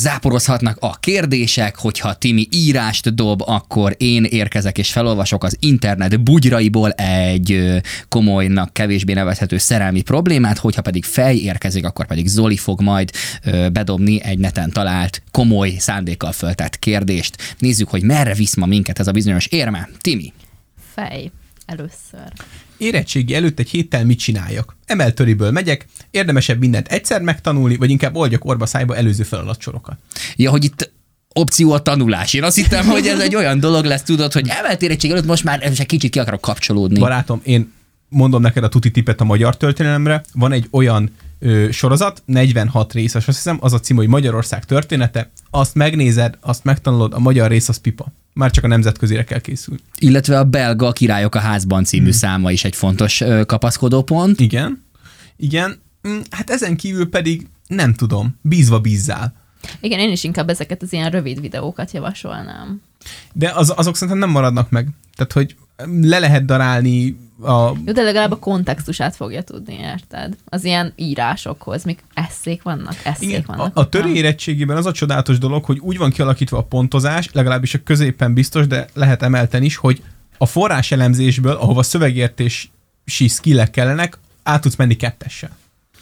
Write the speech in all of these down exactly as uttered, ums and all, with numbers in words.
záporozhatnak a kérdések, hogyha Timi írást dob, akkor én érkezek és felolvasok az internet bugyraiból egy komolynak kevésbé nevezhető szerelmi problémát, hogyha pedig Fej érkezik, akkor pedig Zoli fog majd bedobni egy neten talált, komoly szándékkal föltett kérdést. Nézzük, hogy merre visz ma minket ez a bizonyos érme. Timi. Fej. Először. Érettségi előtt egy héttel mit csináljak? Emeltöriből megyek, érdemesebb mindent egyszer megtanulni, vagy inkább oldjak orba szájba előző feladatsorokat? Ja, hogy itt opció a tanulás. Én azt hittem, hogy ez egy olyan dolog lesz, tudod, hogy emelt érettség előtt most már egy kicsit ki akarok kapcsolódni. Barátom, én mondom neked a tuti tippet a magyar történelemre. Van egy olyan ö, sorozat, negyvenhat részes, azt hiszem, az a cím, hogy Magyarország története. Azt megnézed, azt megtanulod, a magyar rész az pipa. Már csak a nemzetközire kell készülni. Illetve a Belga Királyok a házban című hmm. száma is egy fontos ö, kapaszkodópont. Igen. Igen. Hát ezen kívül pedig nem tudom, bízva bízzál. Igen, én is inkább ezeket az ilyen rövid videókat javasolnám. De az, azok szerintem nem maradnak meg. Tehát, hogy le lehet darálni a... Jó, de legalább a kontextusát fogja tudni, érted? Az ilyen írásokhoz, mik esszék vannak, eszék Igen, vannak. A, a törő érettségében az a csodálatos dolog, hogy úgy van kialakítva a pontozás, legalábbis a középen biztos, de lehet emelten is, hogy a forrás elemzésből, ahova szövegértési skillek kellenek, át tudsz menni kettessel.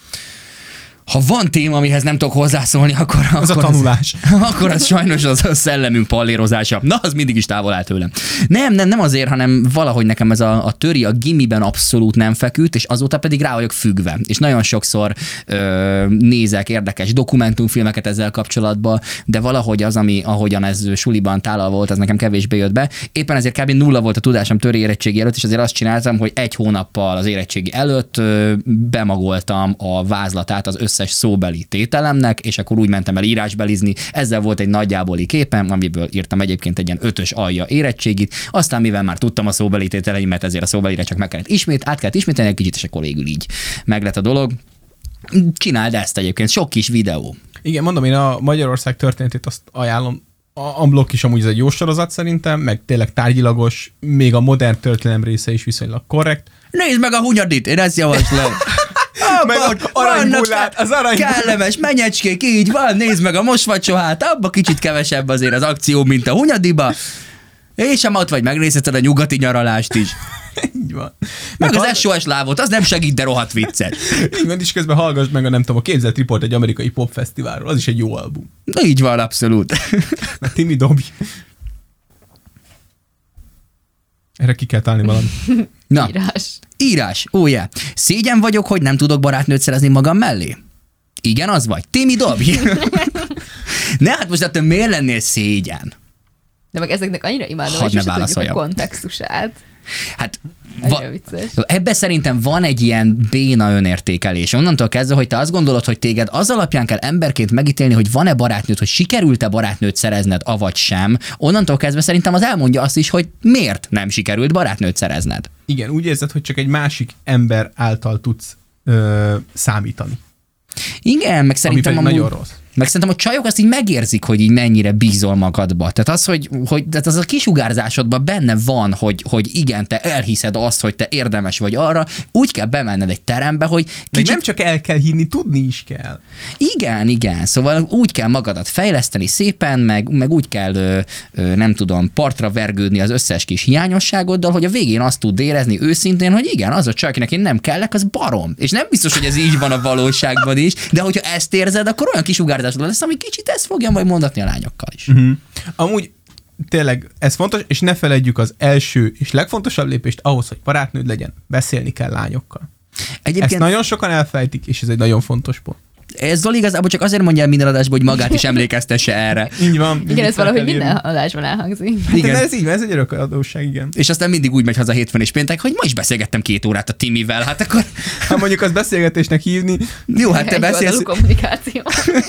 Ha van téma, amihez nem tudok hozzászólni, akkor... Az akkor a tanulás. Az, akkor az sajnos az a szellemünk pallérozása. Na, az mindig is távol áll tőlem. Nem, nem, nem azért, hanem valahogy nekem ez a, a töri a gimiben abszolút nem feküdt, és azóta pedig rá vagyok függve. És nagyon sokszor ö, nézek érdekes dokumentumfilmeket ezzel kapcsolatban, de valahogy az, ami ahogyan ez suliban tálal volt, az nekem kevésbé jött be. Éppen ezért kb. Nulla volt a tudásom töri érettségi előtt, és azért azt csináltam, hogy egy hónappal az érettségi előtt ö, bemagoltam a vázlatát az összes szóbeli tételemnek, és akkor úgy mentem el írásbelizni. Ezzel volt egy nagyjáboli képem, amiből írtam egyébként egy ilyen ötös alja érettségit. Aztán mivel már tudtam a szóbeli tételeimet, ezért a szóbelire csak meg kellett ismét, át kellett ismételni egy kicsit, és akkor végül így meg lett a dolog. Csináld ezt egyébként, sok kis videó. Igen, mondom, én a Magyarország történetét azt ajánlom. A Unblock is amúgy ez egy jó sorozat szerintem, meg tényleg tárgyilagos, még a modern történelem része is viszonylag korrekt. Nézd meg a Hunyadit, én ezt javaslom. Meg az aranybullát, az aranybullát. Kellemes menyecskék, így van, nézd meg a mosvacsóhát, abba kicsit kevesebb azért az akció, mint a Hunyadiba. És sem ott vagy, megnézheted a nyugati nyaralást is. Így van. Meg, meg az es o es lávot, az nem segít, de rohadt viccet. Így van, és közben hallgass meg a nem tudom, a Képzelt Report egy amerikai popfesztiválról, az is egy jó album. Na, így van, abszolút. Na, Timi Dobi. Erre ki kell találni valamit. Na, Írás. Írás, ó, oh yeah. Szégyen vagyok, hogy nem tudok barátnőt szerezni magam mellé? Igen, az vagy. Timi Dobi. Ne, hát most hát miért lennél szégyen? De meg ezeknek annyira imádom, Hadd hogy ne sose tudjuk a válaszoljam. kontextusát. Hát Va- Va- ebbe szerintem van egy ilyen béna önértékelés. Onnantól kezdve, hogy te azt gondolod, hogy téged az alapján kell emberként megítélni, hogy van-e barátnőd, hogy sikerült-e barátnőt szerezned, avagy sem. Onnantól kezdve szerintem az elmondja azt is, hogy miért nem sikerült barátnőt szerezned. Igen, úgy érzed, hogy csak egy másik ember által tudsz ö, számítani. Igen, meg szerintem ami amúgy, nagyon rossz. meg szerintem a csajok azt így megérzik, hogy így mennyire bízol magadba. Tehát az, hogy, hogy tehát az a kisugárzásodban benne van, hogy, hogy igen, te elhiszed azt, hogy te érdemes vagy arra, úgy kell bemenned egy terembe, hogy kicsit... Meg nem csak el kell hinni, tudni is kell. Igen, igen. Szóval úgy kell magadat fejleszteni szépen, meg, meg úgy kell, ö, ö, nem tudom, partra vergődni az összes kis hiányosságoddal, hogy a végén azt tud érezni őszintén, hogy igen, az a csaj, akinek én nem kellek, az barom. És nem biztos, hogy ez így van a valóságban is, de hogyha ezt érzed, akkor olyan kisugárzásod lesz, ami kicsit ezt fogja majd mondatni a lányokkal is. Uh-huh. Amúgy tényleg ez fontos, és ne feledjük az első és legfontosabb lépést ahhoz, hogy barátnőd legyen, beszélni kell lányokkal. Egyébként... Ezt nagyon sokan elfejtik, és ez egy nagyon fontos pont. Ez Zoli igazából csak azért mondja el minden adásban, hogy magát is emlékeztesse erre. Így van. Igen, ez valahogy minden adásban elhangzik. Hát igen. Ez így van, ez egy örök adósság, igen. És aztán mindig úgy megy haza hétfőn és péntek, hogy ma is beszélgettem két órát a Timivel, hát akkor... Ha mondjuk azt beszélgetésnek hívni... Jó, hát te egy beszélsz... kommunikáció.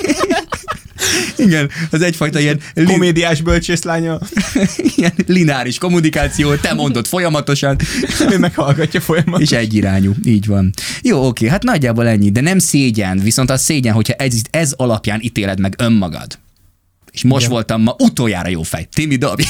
Igen, az egyfajta ilyen... Komédiás bölcsészlánya. Ilyen lineáris kommunikáció, te mondod folyamatosan. Ő meghallgatja folyamatosan. És egyirányú, így van. Jó, oké, hát nagyjából ennyi, de nem szégyen, viszont az szégyen, hogyha ez, ez alapján ítéled meg önmagad. És most igen. voltam ma utoljára jó fej. Timi Dobi.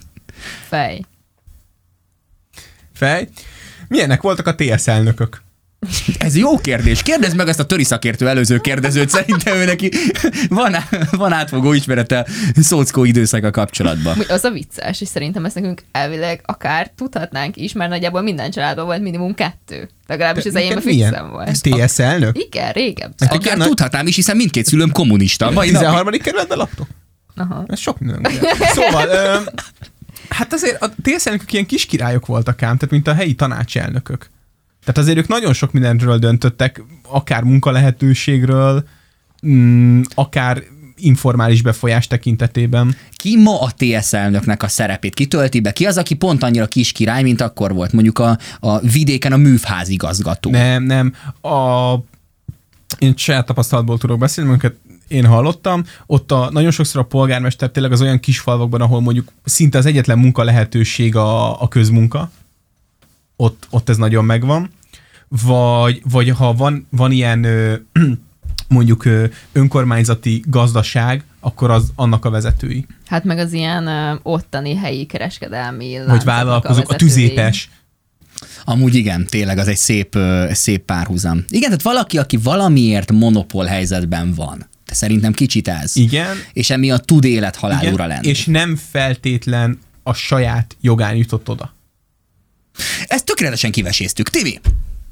Fej. Fej. Milyenek voltak a té es elnökök? Ez jó kérdés. Kérdezd meg ezt a töri szakértő előző kérdezőt, szerintem ő neki van, van átfogó ismerete Szockó időszaka kapcsolatban. Az a vicces, és szerintem ezt nekünk elvileg akár tudhatnánk is, mert nagyjából minden családban volt minimum kettő. Legalábbis az enyémben fixem volt. té es elnök? Igen, régebben. Akár na... tudhatnám is, hiszen mindkét szülőm kommunista. Mai tizenharmadik kerületben laktok? Aha. Ez sok minden. Szóval, ö, hát azért a té es elnökök ilyen kis királyok voltak ám, tehát mint a helyi tanácselnökök. Tehát azért ők nagyon sok mindenről döntöttek, akár munkalehetőségről, mm, akár informális befolyás tekintetében. Ki ma a té es elnöknek a szerepét kitölti be? Ki az, aki pont annyira kis király, mint akkor volt? Mondjuk a, a vidéken a művházigazgató. Nem, nem. A... Én saját tapasztalatból tudok beszélni, amiket én hallottam. Ott a, nagyon sokszor a polgármester tényleg az olyan kis falvakban, ahol mondjuk szinte az egyetlen munka lehetőség a, a közmunka. Ott, ott ez nagyon megvan. Vagy, vagy ha van, van ilyen ö, mondjuk ö, önkormányzati gazdaság, akkor az annak a vezetői. Hát meg az ilyen ö, ottani helyi kereskedelmi vagy vállalkozók, a, a tüzépes. Amúgy igen, tényleg az egy szép, szép párhuzam. Igen, tehát valaki, aki valamiért monopól helyzetben van. De szerintem kicsit ez. Igen. És emiatt tud élet-halálúra lenni. És nem feltétlen a saját jogán jutott oda. Ezt tökéletesen kiveséztük. Tibi!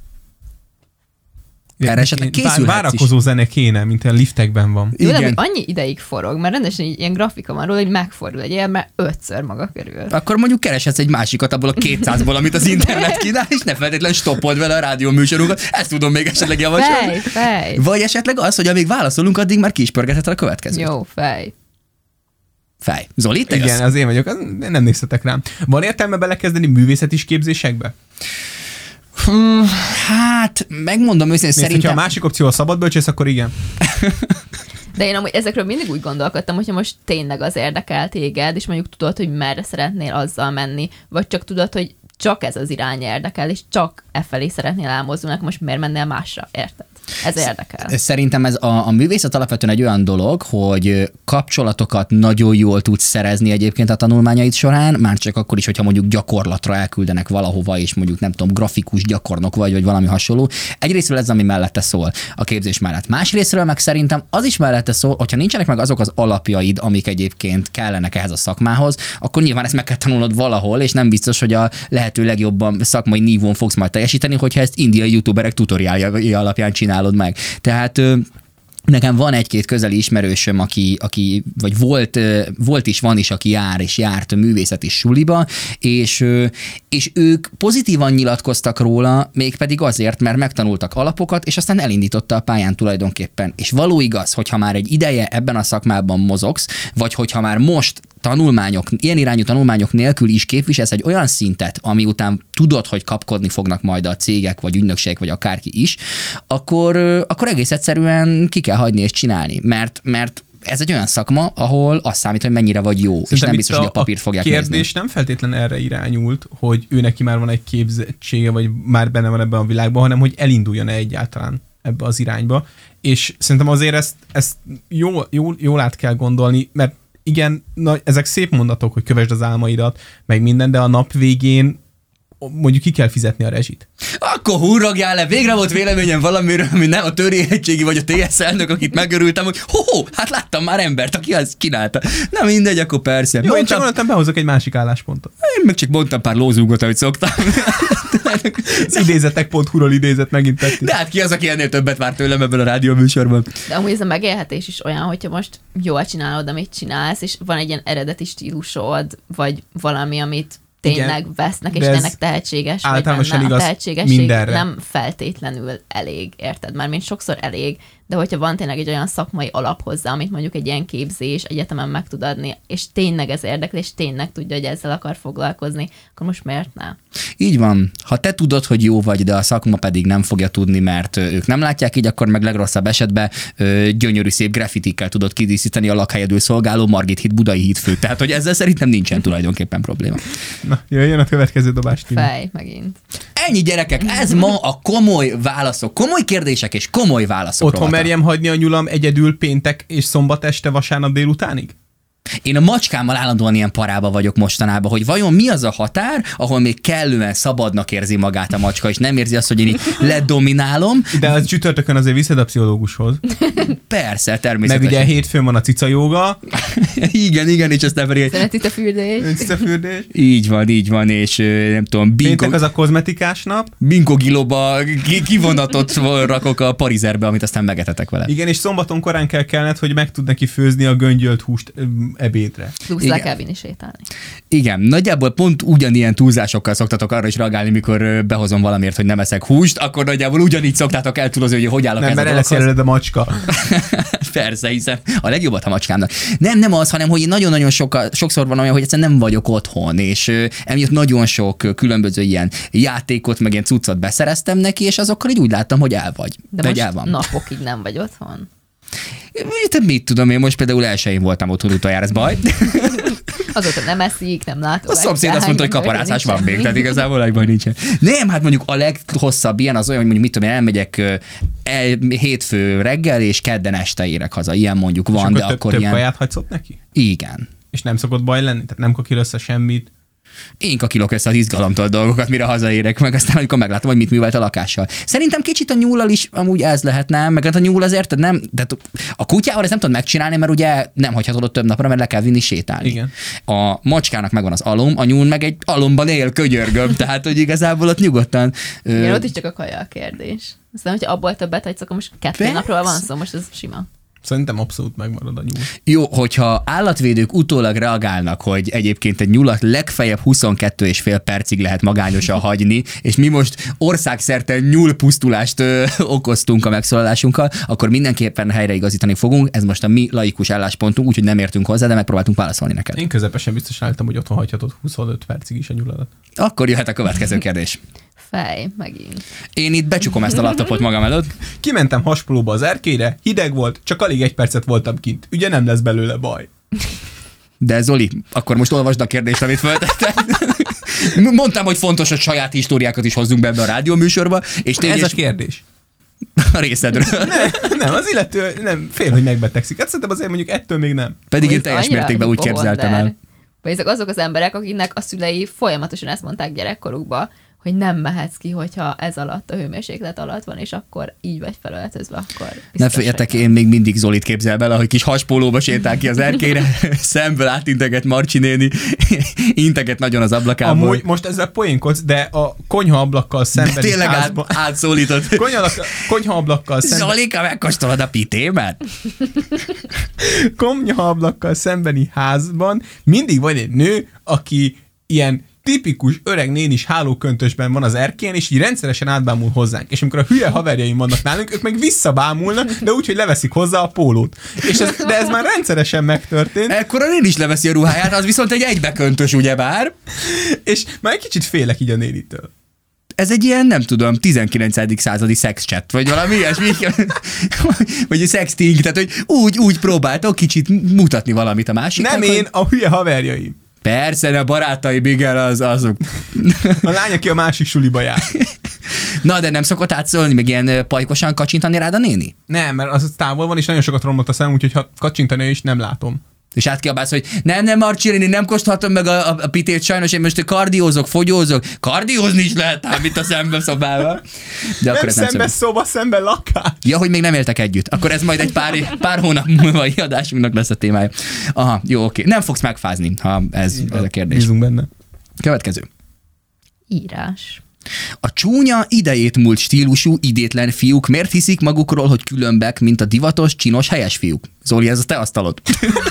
Erre esetleg készülhetsz várakozó is. Zene kéne, mint a liftekben van. Jó, de annyi ideig forog, mert rendesen ilyen grafika van róla, hogy megfordul egy ilyen, mert ötször maga körül. Akkor mondjuk kereshetsz egy másikat abból a kétszázból, amit az internet kínál, és ne feltétlenül stoppold vele a rádió műsorunkat. Ezt tudom még esetleg javasolni. Fej, fej. Vagy esetleg az, hogy amíg válaszolunk, addig már ki is pörgetheted a következőt. Jó, fej. Fej. Zoli, te igen, az én vagyok, az nem néztetek rám. Van értelme belekezdeni művészetis képzésekbe? Hmm, hát, megmondom őszintén, Nézd, szerintem... hogyha a másik opció a szabadbölcsész, akkor igen. De én amúgy ezekről mindig úgy gondolkodtam, hogyha most tényleg az érdekel téged, és mondjuk tudod, hogy merre szeretnél azzal menni, vagy csak tudod, hogy csak ez az irány érdekel, és csak e felé szeretnél elmozdulni, most miért mennél másra, érted? Ez érdekel. Szerintem ez a, a művészet alapvetően egy olyan dolog, hogy kapcsolatokat nagyon jól tudsz szerezni egyébként a tanulmányaid során, már csak akkor is, hogyha mondjuk gyakorlatra elküldenek valahova, és mondjuk nem tudom, grafikus gyakornok vagy, vagy valami hasonló. Egyrészről ez, ami mellette szól a képzés mellett. Másrészről meg szerintem az is mellette szól, hogyha nincsenek meg azok az alapjaid, amik egyébként kellenek ehhez a szakmához, akkor nyilván ezt meg kell tanulnod valahol, és nem biztos, hogy a lehető legjobban szakmai nívón fogsz majd teljesíteni, hogyha ezt indiai youtuberek tutoriálja alapján csinálod meg. Tehát nekem van egy-két közeli ismerősöm, aki, aki vagy volt, volt is, van is, aki jár és járt művészeti suliba, és, és ők pozitívan nyilatkoztak róla, mégpedig azért, mert megtanultak alapokat, és aztán elindította a pályán tulajdonképpen. És való igaz, hogyha már egy ideje ebben a szakmában mozogsz, vagy hogyha már most tanulmányok, ilyen irányú tanulmányok nélkül is képviselsz egy olyan szintet, ami után tudod, hogy kapkodni fognak majd a cégek, vagy ügynökségek, vagy akárki is, akkor, akkor egész egyszerűen ki kell hagyni és csinálni, mert, mert ez egy olyan szakma, ahol az számít, hogy mennyire vagy jó, szerintem és nem biztos, a, hogy a papírt fogják nézni. A kérdés nem feltétlenül erre irányult, hogy ő neki már van egy képzettsége, vagy már benne van ebben a világban, hanem hogy elinduljon-e egyáltalán ebbe az irányba. És szerintem azért ezt, ezt jól, jól, jól át kell gondolni, mert igen, na, ezek szép mondatok, hogy kövesd az álmaidat, meg minden, de a nap végén mondjuk ki kell fizetni a rezsit. Akkor hurragjál le, végre volt véleményem valamiről, ami nem a törérettségi vagy a té es elnök, akit megörültem, hogy ho-ho, hát láttam már embert, aki azt csinálta. Na mindegy, akkor persze. Jó, mondtam, én csak mondtam, behozok egy másik álláspontot. Én meg csak mondtam pár lózungot, ahogy szoktam. idézetek pont hu-ról idézett megint tettünk. De hát ki az, aki ennél többet várt tőlem ebben a rádióműsorban? De amúgy ez a megélhetés is olyan, hogyha most jól csinálod, amit csinálsz, és van egy ilyen eredeti stílusod, vagy valami, amit tényleg igen, vesznek, és tényleg tehetséges vagy benne. A tehetségesség mindenre. Nem feltétlenül elég, érted? Mármint sokszor elég, de hogyha van tényleg egy olyan szakmai alap hozzá, amit mondjuk egy ilyen képzés egyetemen meg tud adni, és tényleg ez érdekli, és tényleg tudja, hogy ezzel akar foglalkozni, akkor most miért ne? Így van. Ha te tudod, hogy jó vagy, de a szakma pedig nem fogja tudni, mert ők nem látják így, akkor meg legrosszabb esetben ö, gyönyörű szép graffitikkel tudod kidíszíteni a lakhelyedül szolgáló Margit híd, Budai híd főt. Tehát, hogy ezzel szerintem nincsen tulajdonképpen probléma. Na, jöjjön a következő dobás. Fej, megint. Ennyi gyerekek, ez ma a komoly válaszok, komoly kérdések és komoly válaszok. Otthon merjem hagyni a nyulam egyedül péntek és szombat este, vasárnap délutánig? Én a macskámmal állandóan ilyen parába vagyok mostanában, hogy vajon mi az a határ, ahol még kellően szabadnak érzi magát a macska, és nem érzi azt, hogy én így ledominálom. De az csütörtökön azért viszed a pszichológushoz. Persze, természetesen. Meg ugye hétfőn van a cica jóga. igen, igen, és aztán pedig... Cica fürdés. Cica fürdés. Így van, így van, és nem tudom, binko... Péntek az a kozmetikás nap. Binkogilóba kivonatot rakok a parizerbe, amit aztán megetetek vele. Igen, és szombaton korán kell kellett, hogy meg tud neki főzni a göngyölt húst ebédre. Plusz le kell vinni sétálni. Igen, nagyjából pont ugyanilyen túlzásokkal szoktatok arra is reagálni, mikor behozom valamiért, hogy nem eszek húst, akkor nagyjából ugyanígy szoktátok eltúlozni, hogy hogy állok nem, ez a dologhoz. Nem, mert a macska. Persze, hiszen a legjobbat a macskámnak. Nem, nem az, hanem hogy nagyon-nagyon soka, sokszor van olyan, hogy egyszerűen nem vagyok otthon, és emiatt nagyon sok különböző ilyen játékot, meg ilyen cuccot beszereztem neki, és azokkal így úgy láttam, hogy el vagy. De most el van. Napokig nem vagy otthon. Mit, mit tudom, én most például elsőjén voltam otthon utoljára, ez baj. Azóta nem eszik, nem látom. A szomszéd azt mondta, hogy kaparászás van még, tehát igazából egy baj nincsen. Nem, hát mondjuk a leghosszabb ilyen az olyan, hogy mondjuk mit tudom én, elmegyek el, hétfő reggel, és kedden este érek haza. Ilyen mondjuk van, és de több, akkor több ilyen... kaját hagysz ott neki? Igen. És nem szokott baj lenni? Tehát nem kakil össze semmit? Én kakilok össze az izgalomtól dolgokat, mire hazaérek, meg aztán amikor meglátom, hogy mit művelt a lakással. Szerintem kicsit a nyúllal is amúgy ez lehetne, meg a nyúl azért nem, de a kutyával ezt nem tudod megcsinálni, mert ugye nem hagyhatod ott több napra, mert le kell vinni sétálni. Igen. A macskának megvan az alom, a nyúl meg egy alomban él, könyörgöm, tehát hogy igazából ott nyugodtan. Igen, ö... ott is csak a kaja a kérdés. Aztán, hogyha abból többet hagysz, akkor most kettő Persze. napról van szó, most ez sima. Szerintem abszolút megmarad a nyúl. Jó, hogyha állatvédők utólag reagálnak, hogy egyébként egy nyulat legfeljebb huszonkettő és fél percig lehet magányosan hagyni, és mi most országszerte nyúlpusztulást ö, okoztunk a megszólalásunkkal, akkor mindenképpen helyreigazítani fogunk. Ez most a mi laikus álláspontunk, úgyhogy nem értünk hozzá, de megpróbáltunk válaszolni neked. Én közepesen biztos álltam, hogy otthon hagyhatod huszonöt percig is a nyuladat. Akkor jöhet a következő kérdés. Fej, megint. Én itt becsukom ezt a laptopot magam előtt. Kimentem haspolóba az erkélyre, hideg volt, csak alig egy percet voltam kint. Ugye nem lesz belőle baj. De Zoli, akkor most olvasd a kérdést, amit föltettem. Mondtam, hogy fontos, hogy saját históriákat is hozzunk be ebbe a rádióműsorba. És ez a kérdés. A részedről. Nem, nem, az illető nem fél, hogy megbetegszik. Hát szerintem azért mondjuk ettől még nem. Pedig én teljes mértékben úgy képzeltem el. Vagy ezek azok az emberek, akiknek a szülei folyamatosan ezt mondták gyerekkorukba, hogy nem mehetsz ki, hogyha ez alatt, a hőmérséklet alatt van, és akkor így vagy felöltözve, akkor... Ne féljetek, én még mindig Zolit képzel bele, hogy kis haspólóba sétál ki az erkélyre, szemből átinteget Marcsi néni, integet nagyon az ablakából. Amúgy most ezzel poénkodsz, de a konyhaablakkal szembeni de tényleg házban... át, átszólított. Konyhaablakkal szembeni... Zolika, megkóstolod a pitémet? Konyhaablakkal szembeni házban mindig van egy nő, aki ilyen tipikus öreg nénis hálóköntösben van az erkélyen, és így rendszeresen átbámul hozzánk. És amikor a hülye haverjaim vannak nálunk, ők meg visszabámulnak, de úgy, hogy leveszik hozzá a pólót. És ez, de ez már rendszeresen megtörtént. Ekkor a néni is leveszi a ruháját, az viszont egy egybeköntös, ugyebár. És már egy kicsit félek így a nénitől. Ez egy ilyen, nem tudom, tizenkilencedik századi szexchat, vagy valami ilyesmi, vagy egy sexting, tehát hogy úgy, úgy próbáltok kicsit mutatni valamit a másiknak. Nem én, hogy... a hülye haverjaim. Persze, a barátaim, igen, az, azok. A lány, aki a másik suliba jár. Na, de nem szokott átszólni, meg ilyen pajkosan kacsintani rád a néni? Nem, mert az távol van, és nagyon sokat romlott a szemem, úgyhogy ha kacsintani is nem látom. És átkiabálsz, hogy nem, nem, Marcsi, én nem kóstolhatom meg a, a, a pitét, sajnos én most kardiózok, fogyózok. Kardiózni is lehet ám itt a szembe szobával. De akkor nem ez szembe nem szoba, szembe lakás. Ja, hogy még nem éltek együtt. Akkor ez majd egy pár, pár hónap múlva a adásunknak lesz a témája. Aha, jó, oké. Nem fogsz megfázni, ha ez, ez a kérdés. Bízunk benne. Következő. Írás. A csúnya, idejét múlt stílusú, idétlen fiúk miért hiszik magukról, hogy különbek, mint a divatos, csinos, helyes fiúk? Zoli, ez a te asztalod.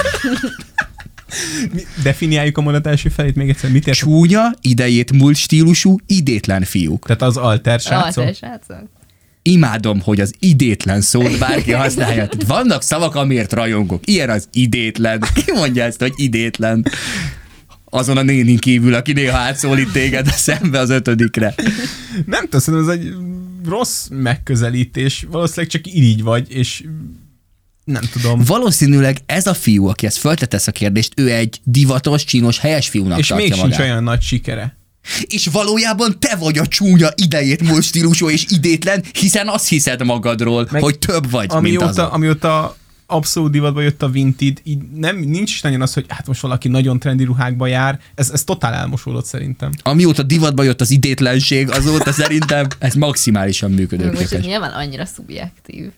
Definiáljuk a mondat első felét még egyszer. Mit ért? Csúnya, idejét múlt stílusú, idétlen fiúk. Tehát az alter srácok? Alter srácok. Imádom, hogy az idétlen szót bárki használja. Vannak szavak, amiért rajongok. Ilyen az idétlen. Ki mondja ezt, hogy idétlen? Azon a nénin kívül, aki néha átszólít téged a szembe az ötödikre. Nem tudom, ez egy rossz megközelítés. Valószínűleg csak így vagy, és nem tudom. Valószínűleg ez a fiú, aki ezt föltetesz a kérdést, ő egy divatos, csinos, helyes fiúnak és tartja még magát. sincs olyan nagy sikere. És valójában te vagy a csúnya, idejét múlt stílusú és idétlen, hiszen azt hiszed magadról, meg hogy több vagy, amióta, mint azok. Amióta abszolút divatba jött a Vinted, így nem, nincs is nagyon az, hogy hát most valaki nagyon trendi ruhákba jár, ez, ez totál elmosódott szerintem. Amióta divatba jött az idétlenség, azóta szerintem ez maximálisan működőképes. Most ez nyilván annyira szubjektív.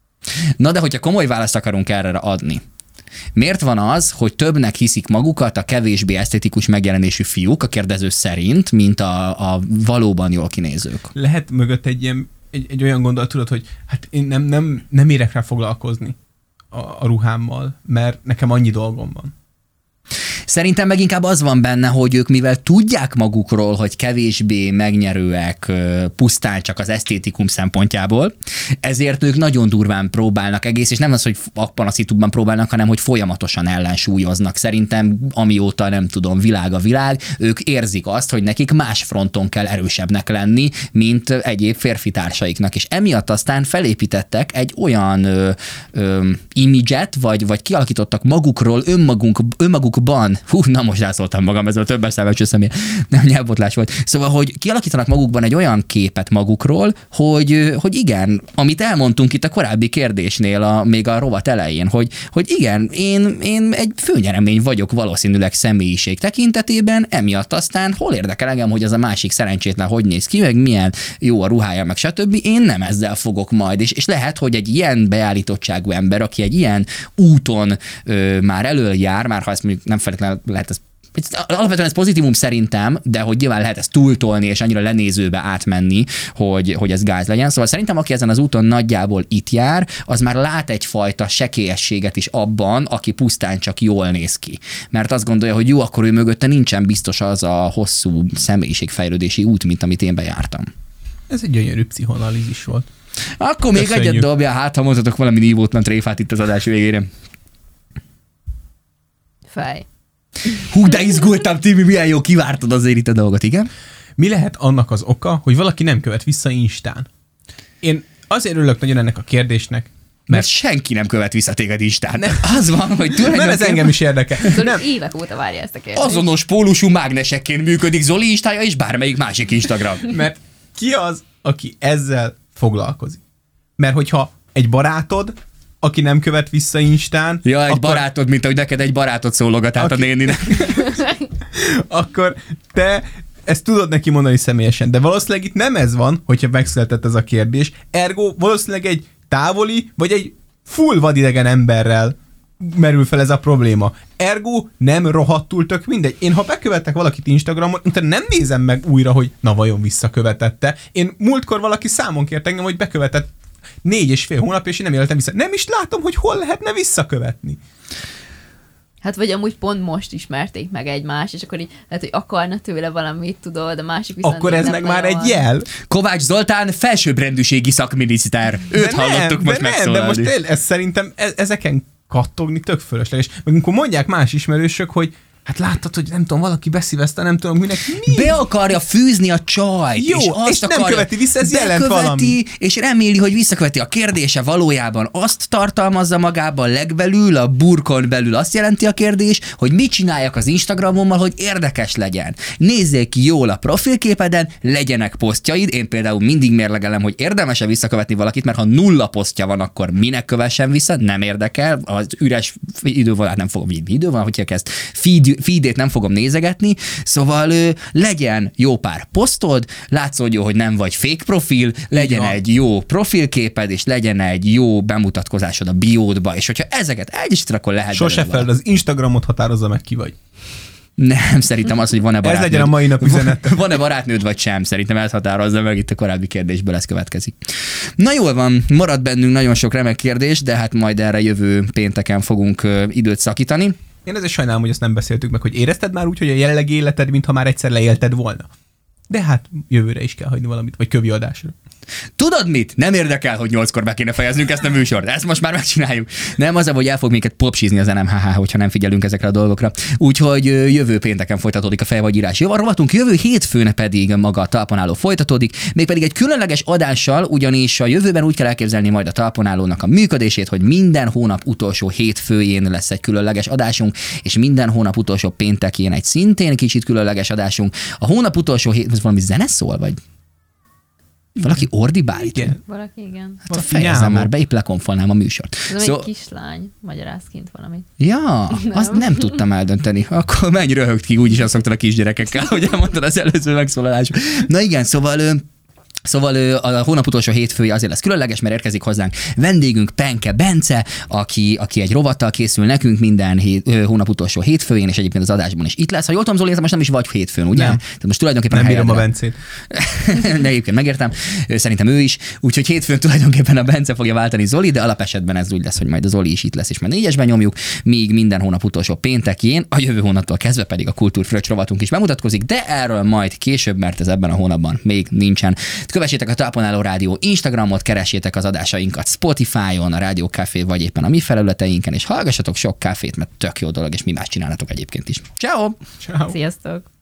Na de hogyha komoly választ akarunk erre adni, miért van az, hogy többnek hiszik magukat a kevésbé esztétikus megjelenésű fiúk, a kérdező szerint, mint a, a valóban jól kinézők? Lehet mögött egy, ilyen, egy, egy olyan gondolat, tudod, hogy hát én nem, nem, nem érek rá foglalkozni a, a ruhámmal, mert nekem annyi dolgom van. Szerintem meg inkább az van benne, hogy ők mivel tudják magukról, hogy kevésbé megnyerőek pusztán csak az esztétikum szempontjából, ezért ők nagyon durván próbálnak egész, és nem az, hogy akpanaszitúban próbálnak, hanem hogy folyamatosan ellensúlyoznak. Szerintem amióta nem tudom, világ a világ, ők érzik azt, hogy nekik más fronton kell erősebbnek lenni, mint egyéb férfi társaiknak. És emiatt aztán felépítettek egy olyan ö, ö, imidzset, vagy, vagy kialakítottak magukról, önmagunk, önmagukban. Hú, na most rászóltam magam, ezzel több eszembe csösszem, nem nyelvbotlás volt. Szóval, hogy kialakítanak magukban egy olyan képet magukról, hogy, hogy igen, amit elmondtunk itt a korábbi kérdésnél, a, még a rovat elején, hogy, hogy igen, én, én egy főnyeremény vagyok valószínűleg személyiség tekintetében, emiatt aztán hol érdekel engem, hogy az a másik szerencsétlen hogy néz ki, meg milyen jó a ruhája, meg stb. Én nem ezzel fogok majd. És, és lehet, hogy egy ilyen beállítottságú ember, aki egy ilyen úton ö, már elől jár, már ha ezt mondjuk nem feltétlenül lehet ez, alapvetően ez pozitívum szerintem, de hogy nyilván lehet ezt túltolni és annyira lenézőbe átmenni, hogy, hogy ez gáz legyen. Szóval szerintem, aki ezen az úton nagyjából itt jár, az már lát egyfajta sekélyességet is abban, aki pusztán csak jól néz ki. Mert azt gondolja, hogy jó, akkor ő mögötte nincsen biztos az a hosszú személyiségfejlődési út, mint amit én bejártam. Ez egy gyönyörű pszichoanalízis volt. Akkor még Köszönjük. Egyet dobja, hát ha mondhatok valami nívótlan tréfát itt az adás végére. Fej. Hú, de izgultam, Timi, milyen jó, kivártad azért itt a dolgot, igen? Mi lehet annak az oka, hogy valaki nem követ vissza Instán? Én azért örülök nagyon ennek a kérdésnek, mert, mert senki nem követ vissza téged Instán. Nem. Az van, hogy tulajdonképpen... Nem, ez engem is érdekel. Zoli nem. Évek óta várja ezt a kérdést. Azonos pólusú mágnesekként működik Zoli Instája és bármelyik másik Instagram. Mert ki az, aki ezzel foglalkozik? Mert hogyha egy barátod, aki nem követ vissza Instán... Ja, egy akkor... barátod, mint ahogy neked egy barátod szólogat át aki... a néninek. Akkor te ezt tudod neki mondani személyesen, de valószínűleg itt nem ez van, hogyha megszületett ez a kérdés. Ergo valószínűleg egy távoli, vagy egy full vadidegen emberrel merül fel ez a probléma. Ergo nem rohadtul tök mindegy. Én ha bekövetek valakit Instagramon, nem nézem meg újra, hogy na vajon visszakövetette. Én múltkor valaki számon kért engem, hogy bekövetett négy és fél hónap, és én nem éltem vissza. Nem is látom, hogy hol lehetne visszakövetni. Hát vagy amúgy pont most ismerték meg egymást, és akkor így lehet, hogy akarna tőle valamit, tudod, a másik viszont akkor ez meg már egy jel. Kovács Zoltán felsőbbrendűségi szakminiszter. Őt de hallottuk nem, most de megszólalni. Nem, de most tényleg, ez szerintem e- ezeken kattogni tök fölösleges. Meg amikor mondják más ismerősök, hogy hát láttad, hogy nem tudom, valaki beszíveszte, nem tudom, minek mi. Be akarja fűzni a csajt. Jó, és, azt és nem akarja, követi vissza, ez jelent valami. És reméli, hogy visszaköveti. A kérdése valójában azt tartalmazza magában legbelül, a burkon belül azt jelenti a kérdés, hogy mit csináljak az Instagramommal, hogy érdekes legyen. Nézzék jól a profilképeden, legyenek posztjaid. Én például mindig mérlegelem, hogy érdemes-e visszakövetni valakit, mert ha nulla posztja van, akkor minek kövessen vissza, nem érdekel. Az üres idővonalát nem fogom, idő van, hogyha kezd feed feedét nem fogom nézegetni, szóval ö, legyen jó pár posztod, látszódjon, hogy nem vagy fake profil, legyen ja. egy jó profilképed, és legyen egy jó bemutatkozásod a biódba, és hogyha ezeket egyesíted, akkor lehet. Sose fel, az Instagramot határozza meg, ki vagy. Nem, szerintem az, hogy van-e barátnőd. Ez legyen a mai nap üzenet. Van-e barátnőd, vagy sem, szerintem ezt határozza meg, itt a korábbi kérdésből ez következik. Na jól van, marad bennünk nagyon sok remek kérdés, de hát majd erre jövő pénteken fogunk ö, időt szakítani. Én ezért sajnálom, hogy ezt nem beszéltük meg, hogy érezted már úgy, hogy a jelenlegi életed, mintha már egyszer leélted volna. De hát jövőre is kell hagyni valamit, vagy kövi adásra. Tudod mit? Nem érdekel, hogy nyolckor be kéne fejeznünk ezt a műsort. Ezt most már megcsináljuk. Nem az, hogy el fog minket popsizni az en em há há, hogyha nem figyelünk ezekre a dolgokra. Úgyhogy jövő pénteken folytatódik a fejvagyírás. Jó, a rovatunk jövő hétfőn pedig maga a talpon álló folytatódik, mégpedig egy különleges adással, ugyanis a jövőben úgy kell elképzelni majd a talpon állónak a működését, hogy minden hónap utolsó hétfőjén lesz egy különleges adásunk, és minden hónap utolsó péntekén egy szintén kicsit különleges adásunk. A hónap utolsó hét, ez valami zene szól, vagy? Valaki ordibál itt? Igen. Valaki, igen. Hát fejezzem már be, épp lekonfolnám a műsort. Ez szóval... egy kislány magyaráz kint valamit. Ja, nem. Azt nem tudtam eldönteni. Akkor menj röhögt ki, úgyis azt szoktad a kisgyerekekkel, hogy elmondtad az előző megszólalás. Na igen, szóval... Szóval a hónap utolsó hétfője azért lesz különleges, mert érkezik hozzánk vendégünk Penke Bence, aki, aki egy rovattal készül nekünk minden hét, hónap utolsó hétfőjén, és egyébként az adásban is itt lesz. Ha jól tudom, Zoli, ez most nem is vagy hétfőn, ugye? Nem. Tehát most tulajdonképpen nem bírom a Bencét. De egyébként megértem, szerintem ő is. Úgyhogy hétfőn tulajdonképpen a Bence fogja váltani Zoli, de alapesetben ez úgy lesz, hogy majd a Zoli is itt lesz, és majd négyesben nyomjuk, míg minden hónap utolsó péntekén, a jövő hónaptól kezdve pedig a Kultúrfröccs rovatunk is bemutatkozik, de erről majd később, mert ez ebben a hónapban még nincsen. Kövessétek a Talpon Rádió Instagramot, keressétek az adásainkat Spotify-on, a Rádió Café vagy éppen a mi felületeinken, és hallgassatok sok káfét, mert tök jó dolog, és mi más csinálhatok egyébként is. Ciao. Ciao. Sziasztok!